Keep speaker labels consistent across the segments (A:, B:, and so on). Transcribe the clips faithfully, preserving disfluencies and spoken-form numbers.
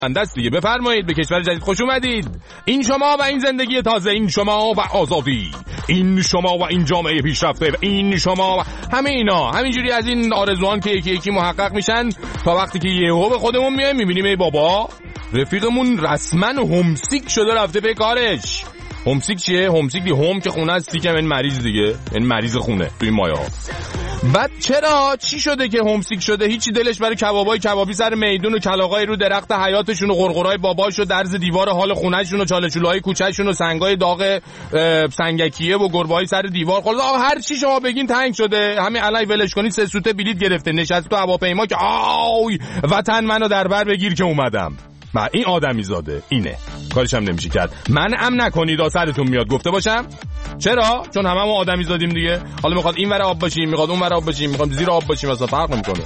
A: اندست دیگه. بفرمایید، به کشور جدید خوش اومدید. این شما و این زندگی تازه، این شما و آزادی، این شما و این جامعه پیشرفته، این شما و همه اینا. همینجوری از این آرزوان که یکی یکی محقق میشن تا وقتی که یهو به خودمون میایم میبینیم ای بابا رفیقمون رسما همسیک شده رفته به کارش. همسیک چیه؟ همسیک دی هم که خونه است، سیکم این مریض دیگه، این مریض خونه توی مایه ها. بعد چرا چی شده که همسیک شده؟ هیچی دلش برای کبابای کبابی سر میدون و کلاغای رو درخت حیاتشون و غرغرای باباش و درز دیوار حال خونه‌شون و چاله‌چوله‌های کوچه‌شون و سنگای داغ سنگکیه و گربه‌های سر دیوار. خلاص هر چی شما بگین تنگ شده. همین الان ولش کنید سه سوته بلیط گرفته نشسته تو هواپیما که آی وطن منو در بر بگیر که اومدم. با این آدمی زاده اینه، کارش هم نمیشه کرد. من ام نکنید سرتون میاد گفته باشم. چرا؟ چون هممون آدمی زادیم دیگه. حالا میخواد این ور آب باشیم، میخواد اون ور آب باشیم، میخواد زیر آب باشیم، اصلا فرق نمیکنه.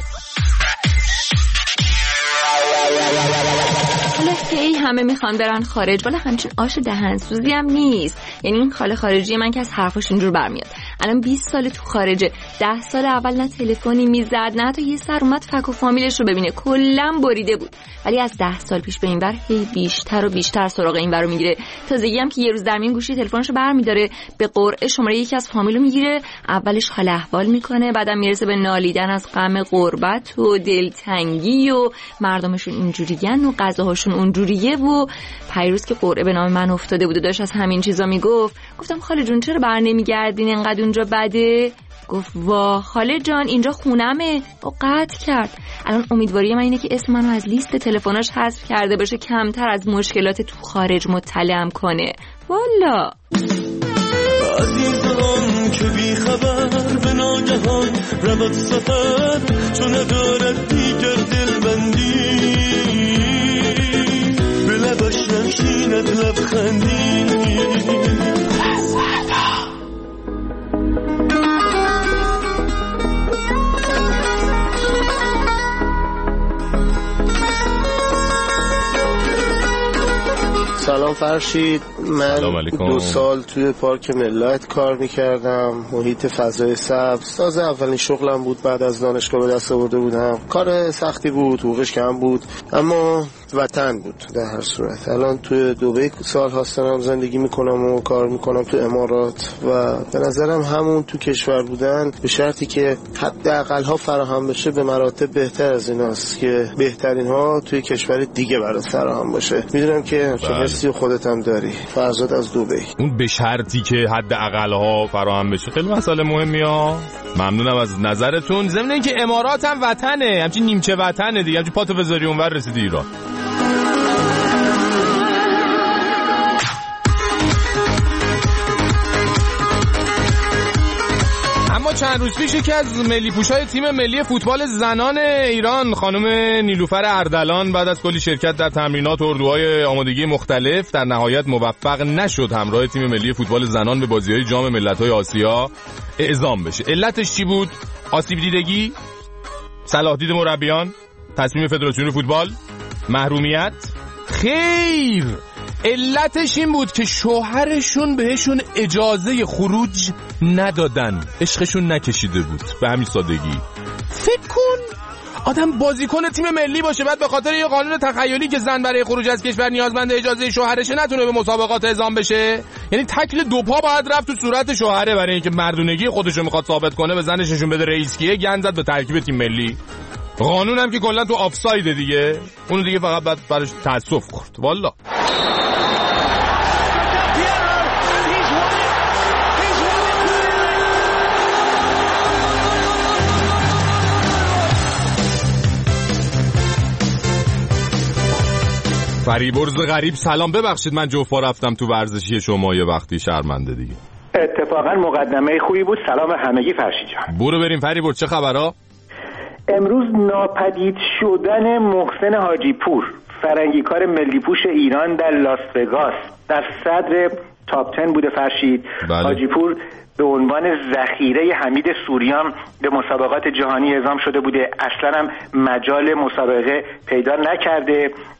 B: حالا هی همه میخوان برن خارج، ولی همچین آش دهنسوزی هم نیست. یعنی این خاله خارجی من که از حرفاش اینجور برمیاد. الان بیست سال تو خارجه، ده سال اول نه تلفنی میزد نه تا یه سر اومد فک و فامیلش رو ببینه، کلا بریده بود. ولی از ده سال پیش به این ور هی بیشتر و بیشتر سراغ این ور رو میگیره. تازگی هم که یه روز در میون گوشی تلفنش رو برمیداره، به قرعه شماره یکی از فامیل رو میگیره، اولش حال احوال میکنه، بعدم میرسه به نالیدن از غم غربت و دلتنگی و مردمشون اینجوریین و غذاهاشون اونجوریه. و پیروز که قرعه به نام من افتاده بود و داشت از همین چیزا میگفت، گفتم خاله جون چرا بر نمیگردین انقدر اونجا بده؟ گفت وا خاله جان اینجا خونمه. و قطع کرد. الان امیدواری من اینه که اسم منو از لیست تلفناش حذف کرده باشه، کمتر از مشکلات تو خارج مطلعم کنه. والا
C: عزیزان که بی خبر به ناگهان رود سفر، چون ندارد دیگر دلبندی، به لبش نشیند لبخندی.
D: سلام فرشید، من دو سال توی پارک ملت کار میکردم، محیط فضای سبز. تازه اولین شغلم بود، بعد از دانشگاه به دست آورده بودم. کار سختی بود، حقوقش کم بود، اما وطن بود در هر صورت. الان توی دبی سال هاستم زندگی میکنم و کار میکنم تو امارات و به نظرم همون تو کشور بودن به شرطی که حداقل ها فراهم بشه به مراتب بهتر از ایناست که بهترین ها توی کشور دیگه برات فراهم باشه. میدونم که چه حسی خودت هم داری. فرزاد از دبی.
A: اون به شرطی که حداقل ها فراهم بشه خیلی مسئله مهمیه. ممنونم از نظرتون. ضمن اینکه امارات هم وطنه، همچین نیمچه وطنه دیگه، همچین پاتو بذاری اونور رسیدی ایران. اما چند روز پیش یکی از ملی پوشای تیم ملی فوتبال زنان ایران خانم نیلوفر اردلان بعد از کلی شرکت در تمرینات و اردوهای آمادگی مختلف در نهایت موفق نشد همراه تیم ملی فوتبال زنان به بازی‌های جام ملت‌های آسیا اعزام بشه. علتش چی بود؟ آسیب دیدگی؟ صلاح دید مربیان؟ تصمیم فدراسیون فوتبال؟ محرومیت؟ خیر، علتش این بود که شوهرشون بهشون اجازه خروج ندادن، عشقشون نکشیده بود. به همین سادگی. فکر کن آدم بازیکن تیم ملی باشه، بعد به خاطر یه قانون تخیلی که زن برای خروج از کشور نیازمند اجازه شوهرشه نتونه به مسابقات اعزام بشه. یعنی تکل دو پا باید رفت تو صورت شوهره برای اینکه مردونگی خودشو میخواد ثابت کنه، به زنش نشون بده رئیس کیه، گند زد به ترکیب تیم ملی. قانون هم که کلا تو آفساید دیگه، اونو دیگه فقط بعد براش تاسف خورد. والله فریبرز غریب سلام، ببخشید من جوفا رفتم تو ورزشی شما یه وقتی، شرمنده دیگه.
E: اتفاقا مقدمه خوبی بود. سلام همگی فرشید جان.
A: برو بریم فریبرز، چه خبرها؟
E: امروز ناپدید شدن محسن حاجی پور، فرنگیکار ملی پوش ایران در لاس وگاس در صدر تاپ ده بوده فرشید. بله. حاجی پور به عنوان ذخیره حمید سوریان به مسابقات جهانی اعزام شده بوده، اصلا هم مجال مسابقه پیدا نکرده.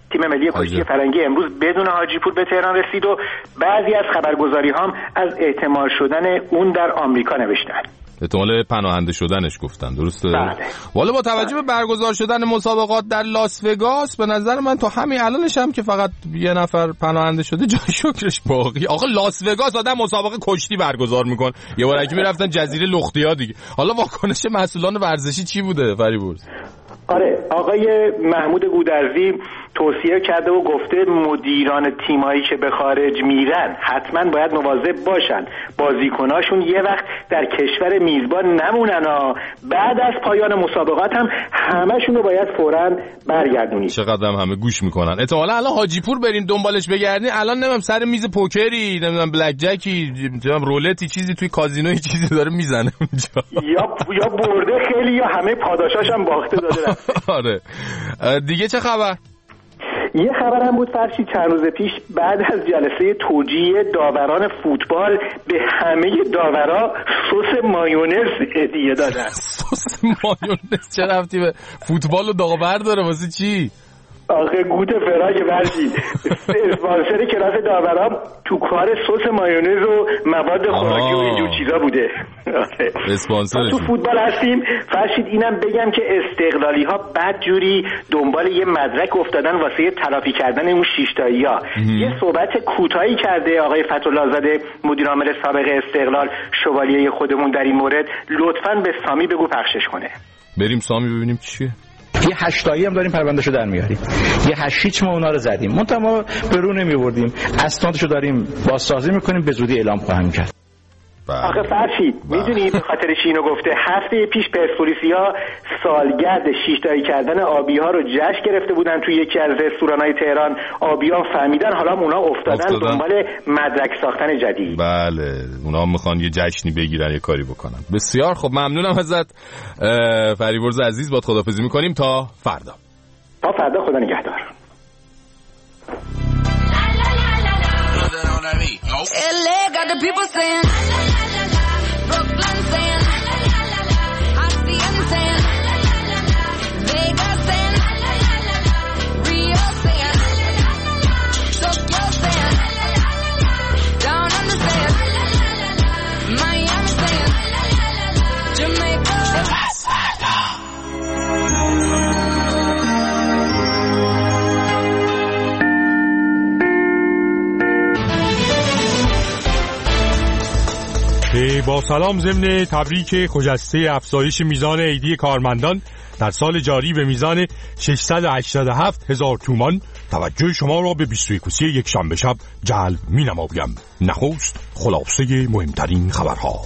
E: تیم ملی کشتی فرنگی امروز بدون حاجی پور به تهران رسید و بعضی از خبرگزاری هم از احتمال شدن اون در آمریکا نوشتن.
A: احتمال پناهنده شدنش گفتن، درسته؟
E: بله.
A: والا با توجه به برگزار شدن مسابقات در لاس وگاس به نظر من تا همین الانش هم که فقط یه نفر پناهنده شده جای شکرش باقی. آقا لاس وگاس آدم مسابقه کشتی برگزار میکن، یه بار اگه میرفتن جزیره لختیا دیگه. حالا واکنش مسئولان ورزشی چی بوده فریبرز؟
E: آره، آقای محمود گودرزی توصیه کرده و گفته مدیران تیمایی که به خارج میرن حتما باید مواظب باشن بازیکناشون یه وقت در کشور میزبان نمونن ها، بعد از پایان مسابقات هم همشون رو باید فوراً برگردونید.
A: چقدر هم همه گوش میکنن. احتمالاً الان حاجی پور بریم دنبالش بگردین، الان نمیدونم سر میز پوکری، نمیدونم بلک جکی، نمیدونم رولتی چیزی توی کازینوی چیزی داره میزنه اونجا.
E: یا یا برده خیلی یا همه پاداشاش هم باخته داده.
A: آره. دیگه چه خبر؟
E: یه خبرم بود فرشی چند روز پیش بعد از جلسه توجیه داوران فوتبال به همه داورا سس مایونز هدیه دادن.
A: سس مایونز چه ربطی به فوتبال و داور داره؟ واسه چی؟
E: آخه گوت فراج برشید اسپانسر کلاس داوران تو کار سس مایونز و مواد خوراکی و اینجور چیزا بوده.
A: اسپانسر
E: تو فوتبال هستیم فرشید. اینم بگم که استقلالی ها بد جوری دنبال یه مدرک افتادن واسه تلافی کردن اون شیشتایی ها. یه صحبت کوتاهی کرده آقای فتح‌الله زاده مدیر عامل سابق استقلال شوالیه خودمون در این مورد. لطفاً به سامی بگو پخشش کنه.
A: بریم سامی ببینیم چیه.
F: یه هشتایی هم داریم پروندهشو در میاریم، یه هشیچ ما اونا رو زدیم، منتها ما به رو نمیوردیم، اسنادشو داریم بازسازی میکنیم، به زودی اعلام خواهیم کرد.
E: آخه فرشید میدونی به خاطر چی اینو گفته؟ هفته پیش پرسپولیسیا سالگرد شیشتایی کردن آبی ها رو جشن گرفته بودن توی یکی از رستوران‌های تهران. آبی ها فهمیدن، حالا اونا افتادن, افتادن دنبال مدرک ساختن جدید.
A: بله، اونا میخوان یه جشنی بگیرن، یه کاری بکنن. بسیار خب، ممنونم ازت فریبرز عزیز. با خداحافظی میکنیم تا فردا.
E: تا فردا، خدا نگهدار.
G: L A got the people saying la la la la la, Brooklyn saying la la la la la, Hacienda saying la la la la la, Vegas saying la la la la la, Rio saying la la la la la, Tokyo saying la la la la la, Down Under saying la la la la la, Miami saying la la la la la, Jamaica.
H: با سلام ضمن تبریک خجسته افزایش میزان ایدی کارمندان در سال جاری به میزان ششصد و هشتاد و هفت هزار تومان توجه شما را به بیست و یکم یک شنبه شب جلب می نمایم. نخست خلاصه مهمترین خبرها.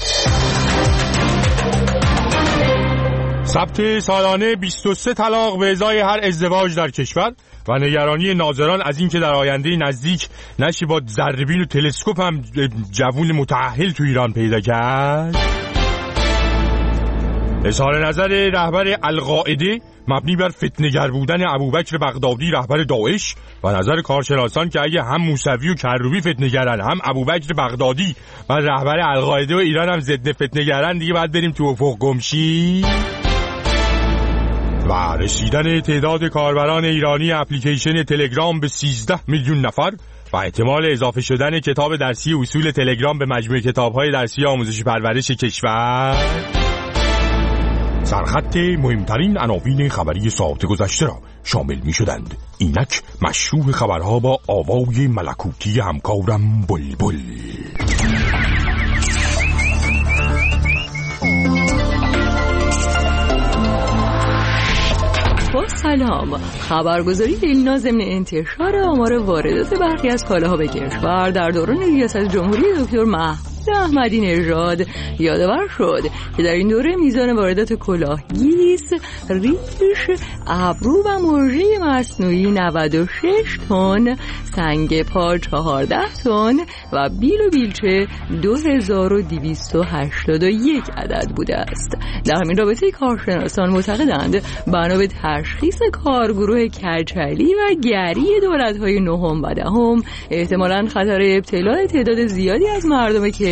H: ثبت سالانه بیست و سه طلاق به ازای هر ازدواج در کشور و نگرانی ناظران از اینکه در آینده نزدیک نشه با ذره‌بین و تلسکوپ هم جوون متأهل تو ایران پیدا کرد. اظهار نظر رهبر القاعده مبنی بر فتنه‌گر بودن ابوبکر بغدادی رهبر داعش و نظر کارشناسان که اگه هم موسوی و کروبی فتنه‌گرن، هم ابوبکر بغدادی و رهبر القاعده و ایران هم ضد فتنه‌گرن، دیگه باید بریم تو افق گمشی. و رسیدن تعداد کاربران ایرانی اپلیکیشن تلگرام به سیزده میلیون نفر و احتمال اضافه شدن کتاب درسی اصول تلگرام به مجموعه کتاب‌های درسی آموزش پرورش کشور. سرخط مهمترین عناوین خبری ساعت گذشته را شامل می شدند. اینک مشروع خبرها با آوای ملکوتی همکارم بلبل.
B: با سلام. خبرگزاری دلنا ضمن انتشار آمار واردات برخی از کالاها به کشور در دوران ریاست جمهوری دکتر محمود احمدی نژاد یادآور شد که در این دوره میزان واردات کلاه، گیس، ریش، ابرو و مرژه مصنوعی نود و شش تن، سنگ پا چهارده تن و بیل و بیلچه دو هزار و دویست و هشتاد و یک عدد بوده است. در همین رابطه کارشناسان معتقدند بنا به تشخیص کارگروه کچلی و گری دولت‌های نهم و دهم احتمالاً خطر ابتلا تعداد زیادی از مردم که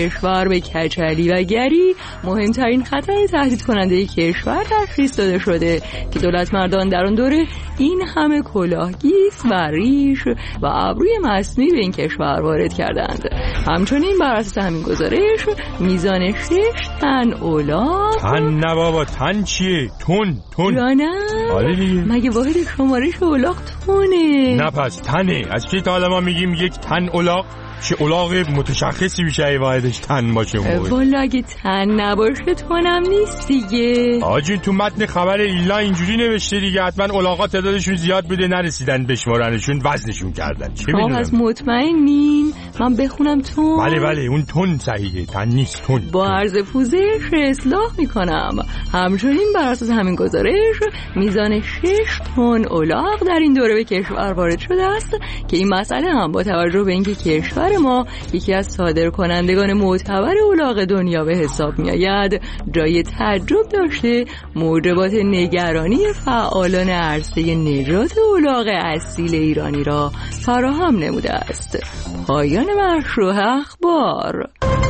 B: کشور به کچلی و گری مهمترین خطر تهدید کننده کشور تشخیص داده شده که دولت مردان در آن دوره این همه کلاه گیس و ریش و ابروی مصنوعی به این کشور وارد کردند. همچنین بر اساس همین گزارش میزان شش تن الاغ
H: تن نه بابا، تن چیه؟ تن تن
B: یا نه؟
H: آره دیگه.
B: مگه واحد شمارش الاغ تونه؟
H: نه پس تنه. از کی تا حالا ما میگیم یک تن الاغ؟ چه الاغ متشخصی میشه ای واحدش تن باشه؟
B: والا اگه تن نباشه تونم نیست دیگه.
H: آجی تو متن خبر ایلا اینجوری نوشته دیگه، حتما الاغا تعدادشون زیاد بوده نرسیدن بشمارنشون وزنشون کردن. چه میدونم؟
B: از مطمئنین من بخونم تون؟
H: بله بله اون تون صحیحه، تن نیست تون.
B: با عرض پوزش اصلاح میکنم. همچنین بر اساس همین گزارش میزان شش تن الاغ در این دوره به کشور وارد شده است که این مسئله هم با توجه به اینکه کشور ما یکی از صادرکنندگان معتبر الاغ دنیا به حساب می آید جای تعجب داشته موجبات نگرانی فعالان عرصه نجات الاغ اصیل ایرانی را فراهم نموده است. پایان مشروع اخبار.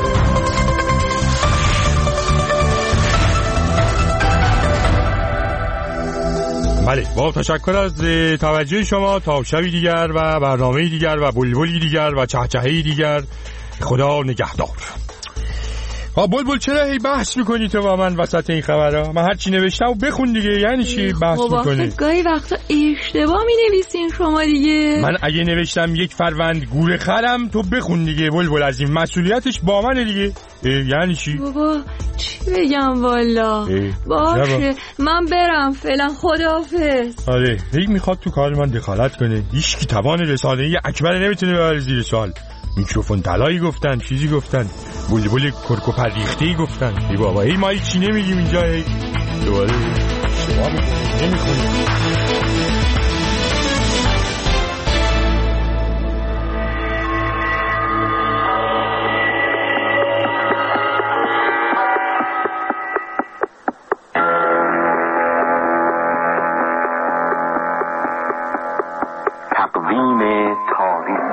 H: بله، با تشکر از توجه شما. تا شبی دیگر و برنامه دیگر و بلبلی دیگر و چهچهی دیگر، خدا نگهدار. ها بلبل چرا هی بحث میکنی تو با من وسط این خبرها؟ من هر چی نوشتم و بخون دیگه. یعنی چی بحث میکنی؟
B: خب گاهی وقتا اشتباه می نویسین شما دیگه.
H: من اگه نوشتم یک فروند گوره خرم، تو بخون دیگه بلبل. از این مسئولیتش با منه دیگه. یعنی چی؟
B: بابا چی بگم والا. باشه من برم فعلا، خداحافظ.
H: آره هی میخواد تو کار من دخالت کنه. هیچ کی توان رسانه‌ای اکبر نمیتونه ببره زیر سوال. میکروفون طلایی گفتن، چیزی گفتن، بلبل کرکو پریختی گفتن. ای بابا ای ما چی نمیگیم اینجا. ای دوباره شما نمیخونیم.
I: تقویم تاریخ.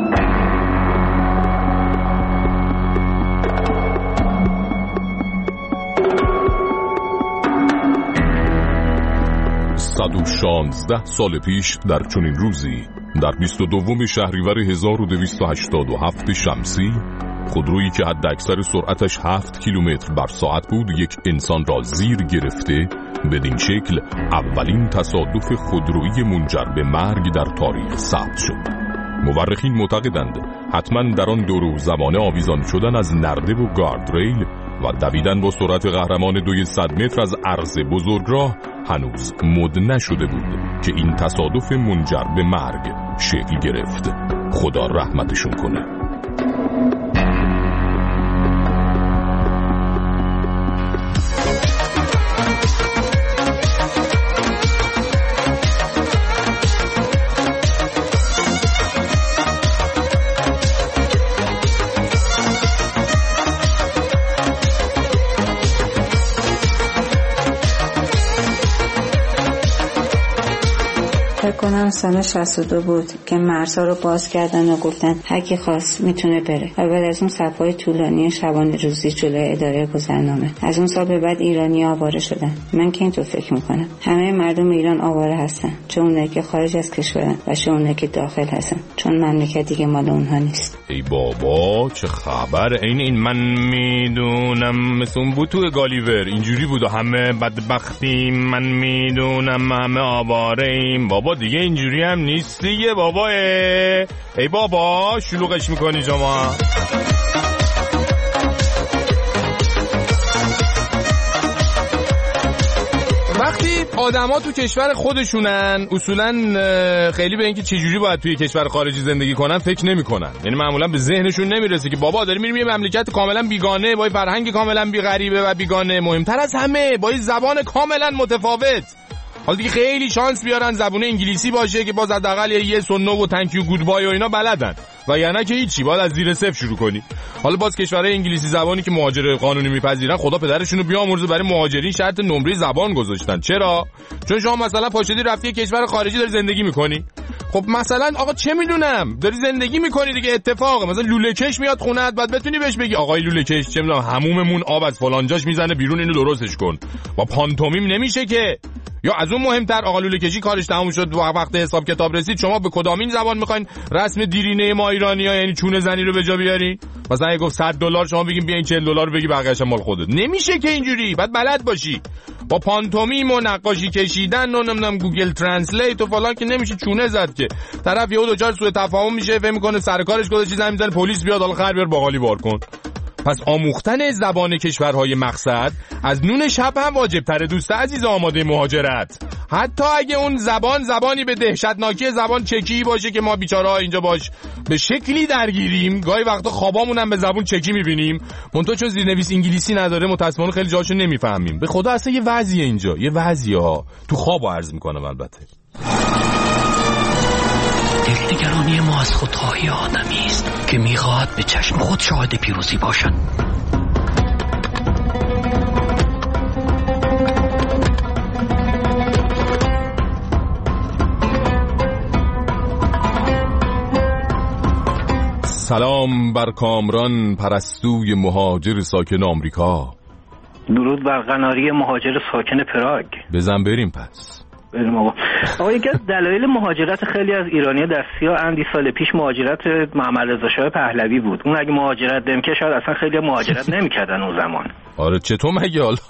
A: صد و شانزده سال پیش در چنین روزی، در بیست و دوم شهریور هزار و دویست و هشتاد و هفت شمسی، خودرویی که حد اکثر سرعتش هفت کیلومتر بر ساعت بود یک انسان را زیر گرفته. بدین شکل اولین تصادف خودرویی منجر به مرگ در تاریخ ثبت شد. مورخین معتقدند حتما در آن دور و زمانه آویزان شدن از نرده و گاردریل و دویدن با سرعت قهرمان دوی صد متر از عرض بزرگراه هنوز مد نشده بود که این تصادف منجر به مرگ شکل گرفت. خدا رحمتشون کنه.
J: کنم سال شصت و دو بود که مرزها رو باز کردن و گفتن هر کی خواست میتونه بره. و بعد از اون صفای طولانی شبانه روزی جلوی اداره گذرنامه، از اون سال به بعد ایرانی آواره شدن. من که اینطور فکر میکنم همه مردم ایران آواره هستن، چون اونایی که خارج از کشورن و چون اونایی که داخل هستن، چون مملکت دیگه مال اونها نیست.
A: ای بابا چه خبر؟ این این من میدونم مثل اون بود تو گالیور اینجوری بود و همه بدبختیم، من میدونم همه آواره ایم. بابا دیگه اینجوری هم نیست دیگه بابا. ای, ای بابا شلوغش میکنی شما. وقتی آدما تو کشور خودشونن اصولا خیلی به اینکه چجوری باید توی کشور خارجی زندگی کنن فکر نمی‌کنن. یعنی معمولا به ذهنشون نمیرسه که بابا داریم میریم یه مملکت کاملا بیگانه با فرهنگ کاملا بی‌غریبه و بیگانه، مهمتر از همه با زبان کاملا متفاوت. حالا دیگه خیلی شانس بیارن زبون انگلیسی باشه که باز حداقل یه سنو و تانک یو گود بای و اینا بلدن، و یعنی که هیچی، باید از زیر صفر شروع کنی. حالا باز کشورهای انگلیسی زبانی که مهاجر قانونی میپذیرن، خدا پدرشونو بیامرزه، برای مهاجرین شرط نمره زبان گذاشتن. چرا؟ چون شما مثلا پاشدی رفتی کشور خارجی داری زندگی میکنی. خب مثلا آقا چه میدونم داری زندگی میکنی دیگه، اتفاقه، مثلا لوله کش میاد خونت، بعد بتونی بهش بگی آقای لوله کش چه میدونم حموممون آب از فلان جاش میزنه بیرون، اینو درستش کن. با پانتومیم نمیشه که. یا از اون مهمتر آقا لوله کشی کارش تموم شد و وقت حساب کتاب رسید، شما به کدامین زبان میخواین رسم دیرینه ما ایرانی‌ها یعنی چونه زنی رو به جا بیارین؟ مثلا اگه گفت صد دلار شما بگین بیاین چهل دلار بگی بقیه‌اش مال خودت. نمیشه که اینجوری، بعد بلد باشی. با پانتومیم و نقاشی کشیدن و نمیدونم گوگل ترنسلیت و فلان که نمیشه چونه زد که. طرف یهو دوچار سوء تفاهم میشه، فکر میکنه سر کارش گذاشته چیزا میزنه، پلیس بیاد حالا خر بیار باقالی بار کن. پس آموختن زبان کشورهای مقصد از نون شب هم واجب تره دوست عزیز آماده مهاجرت. حتی اگه اون زبان زبانی به دهشتناکی زبان چکی باشه که ما بیچاره‌ها اینجا باش به شکلی درگیریم، گاهی وقتا خوابامون هم به زبان چکی میبینیم، منتها چون زیرنویس انگلیسی نداره متأسفانه خیلی جاشو نمیفهمیم. به خدا اصلا یه وضعیه اینجا، یه وضعیه ها تو خواب عرض میکنم. البته
I: دلنگرانی ما از خودخواهی آدمی است که میخواهد به چشم خود شاهد پیروزی باشد.
A: سلام بر کامران پرستوی مهاجر ساکن آمریکا.
E: درود بر قناری مهاجر ساکن پراگ.
A: بزن بریم پس.
E: بریم آقا. آقا یکی از دلایل مهاجرت خیلی از ایرانی‌ها در سی اندی سال پیش مهاجرت محمد رضا شاه پهلوی بود. اون اگه مهاجرت نمی‌کرد شاید اصلا خیلی مهاجرت نمی‌کردن اون زمان.
A: آره چطور مگه حالا؟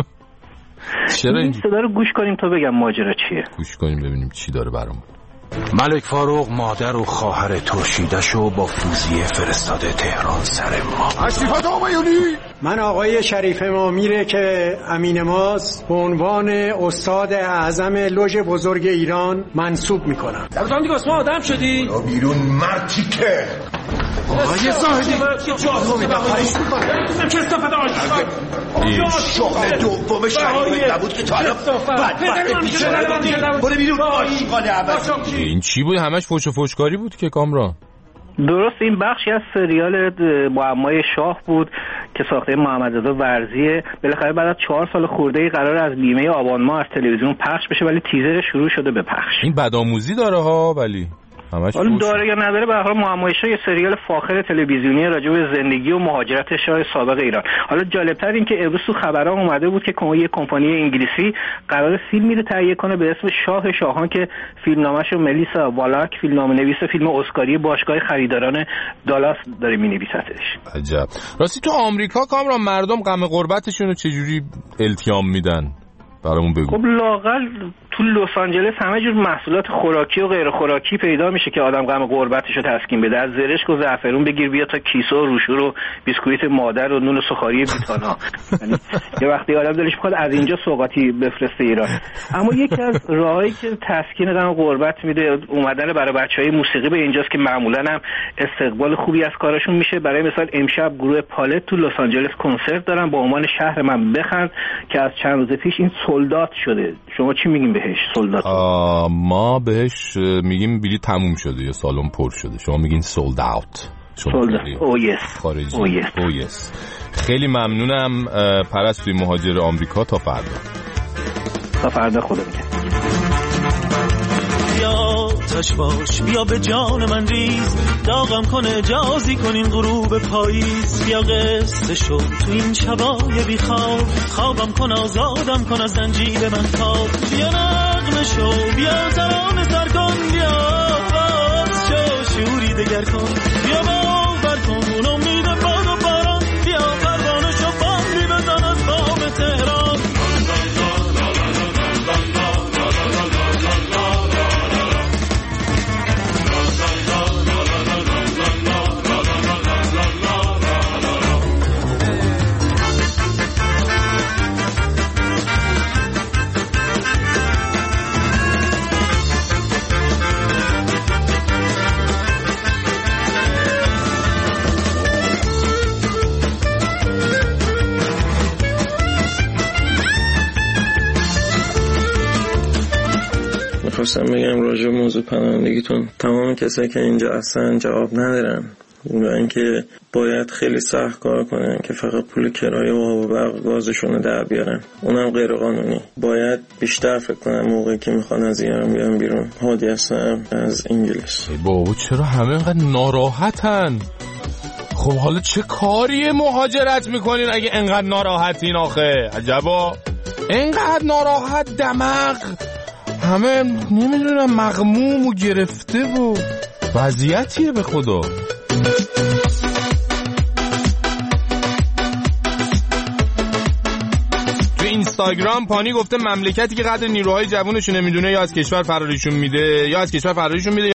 A: چرا
E: این صدا رو گوش کنیم تا بگم ماجرا چیه.
A: گوش کنیم ببینیم چی داره برامون.
K: ملک فاروق مادر و خواهر ترشیدشو با فوزیه فرستاده تهران سر ما.
L: تشریفات آقایونی، من آقای شریف امامیره که امین ماست به عنوان استاد اعظم لوژ بزرگ ایران منصوب میکنم.
M: در دیگه اسم آدم شدی؟
L: برو بیرون مرتی که آقای زاهدی دومی بخواهش میکنم
M: چه استفاده آشتار
L: این شغل دوم شریف نبود که تا حالا بدبخت بیچاره بودی. برو بیرون آشغال اول.
A: این چی بود؟ همش فوش و فوشکاری بود که کامران.
E: درست این بخشی از سریال معمای شاه بود که ساخته محمد رضا ورزیه. بالاخره بعد از چهار سال خورده‌ای قرار از بیمه آبان ماه از تلویزیون پخش بشه ولی تیزر شروع شده به پخش.
A: این بدآموزی داره ها، ولی
E: حالا داره یا نداره به هر حال معمای شاه یه سریال فاخر تلویزیونی راجع به زندگی و مهاجرت شاه سابق ایران. حالا جالب‌تر این که امروز تو خبرها اومده بود که یه کمپانی انگلیسی قرار فیلمی رو تهیه کنه به اسم شاه شاهان که فیلمنامه‌شو ملیسا والاک فیلمنامه‌نویس فیلم اسکاری باشگاه خریداران دالاس داره می‌نویسدش.
A: عجب. راستی تو آمریکا کامران مردم غم غربتشون رو چجوری التیام میدن؟ برامون بگو.
E: خب لااقل تو لس آنجلس همه جور محصولات خوراکی و غیر خوراکی پیدا میشه که آدم غم غربتش رو تسکین بده. از زرشک و زعفرون بگیر بیا تا کیسه و روشور و بیسکویت مادر و نون و سوخاری بیتانا. یعنی یه وقتی آدم دلش میخواد از اینجا سوغاتی بفرسته ایران. اما یکی از راهایی که تسکین غم غربت میده اومدن برای بچهای موسیقی به اینجاست که معمولا هم استقبال خوبی از کارشون میشه. برای مثال امشب گروه پالت تو لس آنجلس کنسرت دارن با عنوان شهر من بخند که از چند روز پیش این سولدات شده. شما چی میگین بهش؟ سولدات.
A: ما بهش میگیم بلیط تموم شده یا سالن پر شده. شما میگین سولد اوت.
E: سولد او یس.
A: خارجی. او یس. او یس. خیلی ممنونم پرستوی مهاجر آمریکا. تا فردا.
E: تا فردا خدا میگه.
C: بیا تش باش بیا به جان من ریز داغم کن اجازی کن این غروب پاییز. بیا قصه شو تو این شبای بی خواب خوابم کن آزادم کن از زنجیر من خواب. بیا نغمه شو بیا ترانه سر کن بیا باز شو شوری دگر کن بیا باور کن اون امید باد و باران. بیا پروانه شو بامبی بزن از بام تهران.
N: میخواستم بگم راجع به موضوع پناهندگیتون، تمام کسایی که اینجا اصلا جواب ندارن و اینکه باید خیلی سخت کار کنن که فقط پول کرایه و آب و برق گازشون رو در بیارن، اونم غیر قانونی. باید بیشتر فکر کنن موقعی که میخوان از ایران بیان بیرون. هادی هستم از انگلیس.
A: بابا چرا همه اینقدر ناراحتن؟ خب حالا چه کاریه مهاجرت میکنین اگه انقدر ناراحتین؟ آخه عجبا انقدر ناراحت، دماغ همه نمیدونم مغموم و گرفته و وضعیتیه به خدا. تو اینستاگرام پانی گفته مملکتی که قدر نیروهای جوانشون نمیدونه یا از کشور فرارشون میده یا از کشور فرارشون میده